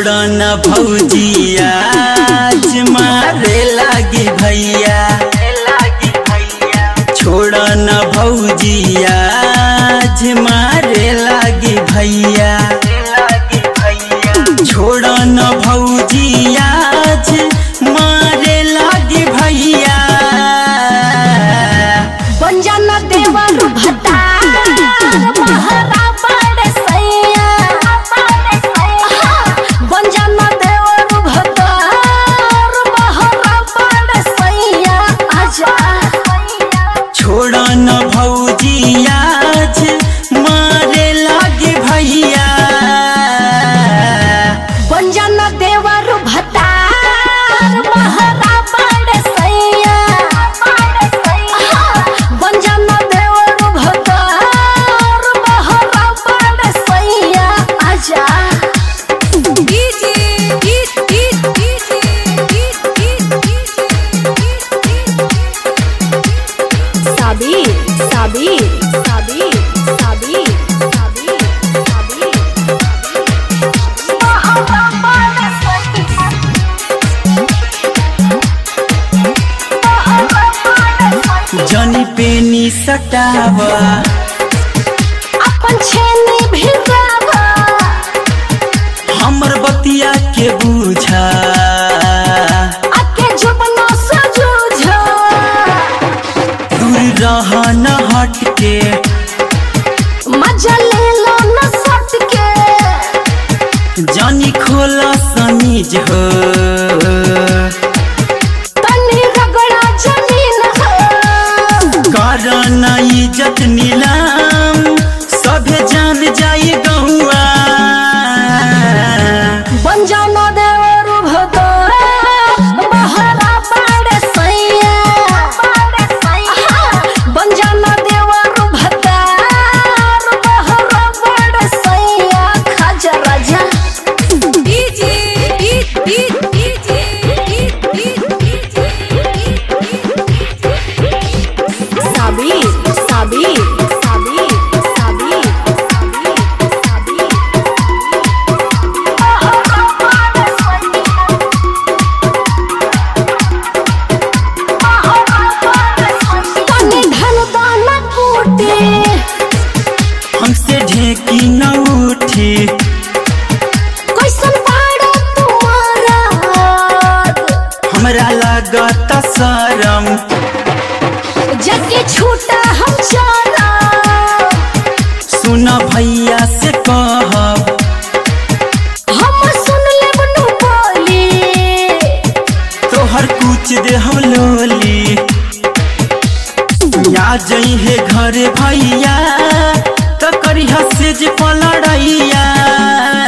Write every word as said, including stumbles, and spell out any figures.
छोड़ न भौजिया मारे लागी भैया, छोड़ न भौजिया मारे लागी भैया, छोड़ न भौजिया मारे लागी भैया। बन जाना देवर भतार महरा बड़े सैया, बन जाना देवर भतार महरा बड़े सैया आजा। छोड़ न भौजिया मारे लागी भैया, बन जाना देवर भतार महरा बड़े सैया, बन जाना देवर भतार महरा बड़े सैया आजा। साबीर साबीर साबीर साबीर साबीर साबीर जनी पेनी सटावा अपन छेनी भिरावा, हमर बतिया के बुझा आके जुबना सजूझा। दूर रह न हट के, मजा ले लो न सट के, जानी खोला समीज हो, तनी रगड़ा जमीन हो। कारण इज्जत नीलाम सभे जान जाई गहुआ। बन जाना देवर भतार महरा बड़े सैया, बन जाना देवर भतार महरा बड़े सैया खाजा राजा। साबीर साबीर साबीर साबीर साबीर साबीर तनी धन दाना कूटे, हमसे ढेकी न उठी, कैसन पाड़ो तुम्हारा हमरा लागत शरम, जगे छूटा हम चला। सुन भैया से कहब, हम सुन लेब नु बोली, तोहर कुछ दे हम लोली। या जइहे घरे भैया तो करिहा से जे पलड़ैया।